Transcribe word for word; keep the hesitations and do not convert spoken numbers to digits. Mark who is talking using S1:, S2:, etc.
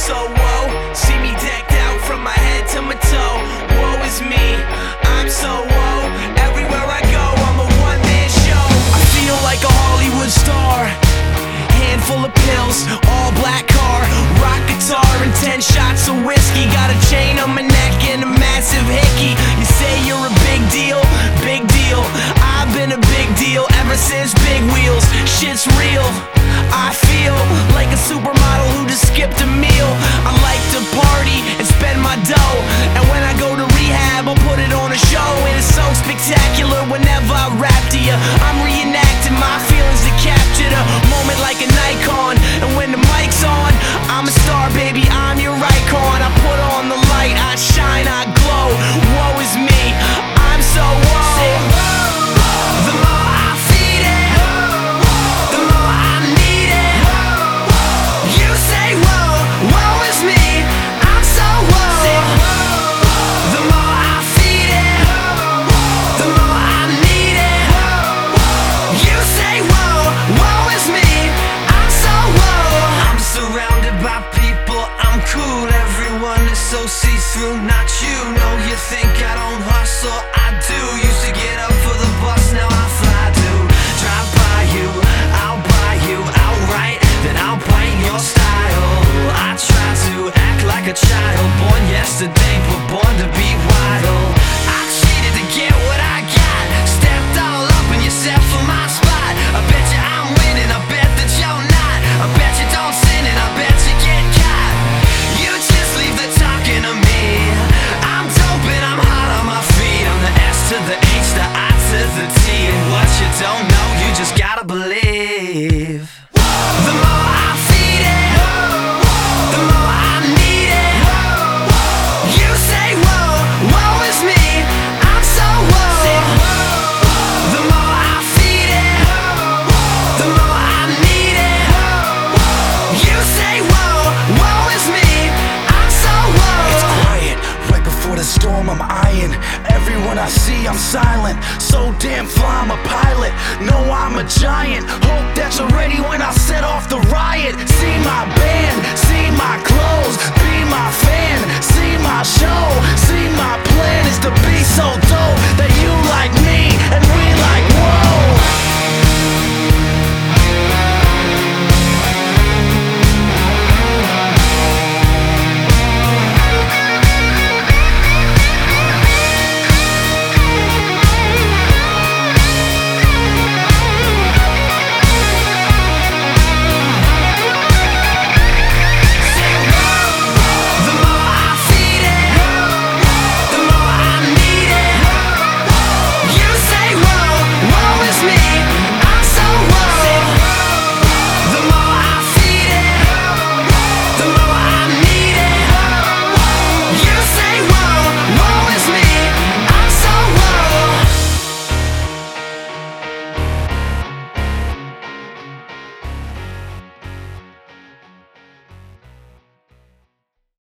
S1: so woe. See me decked out from my head to my toe. Woe is me, I'm so woe. Everywhere I go, I'm a one-man show. I feel like a Hollywood star. Handful of pills, all black car, rock guitar and ten shots of whiskey. Got a chain on my neck and a massive hickey. You say you're a big deal, big deal. I've been a big deal ever since Big Wheels. Shit's real, I feel like a supermodel who just skipped a meal. I like to party and spend my dough, and when I go to rehab I'll put it on a show. And it's so spectacular whenever I rap to you. I'm reenacting my feelings to capture the moment like an icon. And when the mic's on, I'm a star, baby, I'm your icon. I put on the light, I shine, I glow. Woe is me, I'm so woe. The more I feed it, the more I need it. You say woe, woe is me, I'm so woe. The more I feed it, the more I need it. You say woe, woe is me, I'm so woe. I'm surrounded by people, I'm cool. Everyone is so see-through, not you. No, you think I don't hustle, I do. Used to get up for the bus, now I fly to drive by you, I'll buy you outright, then I'll bite your style. I try to act like a child, born yesterday but born to be wild. I cheated to get what I got, stepped all up in yourself for my spot. I bet you I'm winning, I bet that you're not. I bet you don't sin and I bet you get caught. You just leave the talking to me. I'm dope and I'm hot on my feet. I'm the S to the H, the I to the T. And what you don't know, you just gotta believe. The more I feed it, the more I need it. You say whoa, woe is me, I'm so whoa. The more I feed it, the more I need it. You say whoa, woe is me, I'm so whoa.
S2: It's quiet, right before the storm I'm eyeing. Everyone I see I'm silent, so damn fly I'm a pilot. No, I'm a giant, hope that you're ready when I set off the riot. See my band, see my clothes, be my fan, see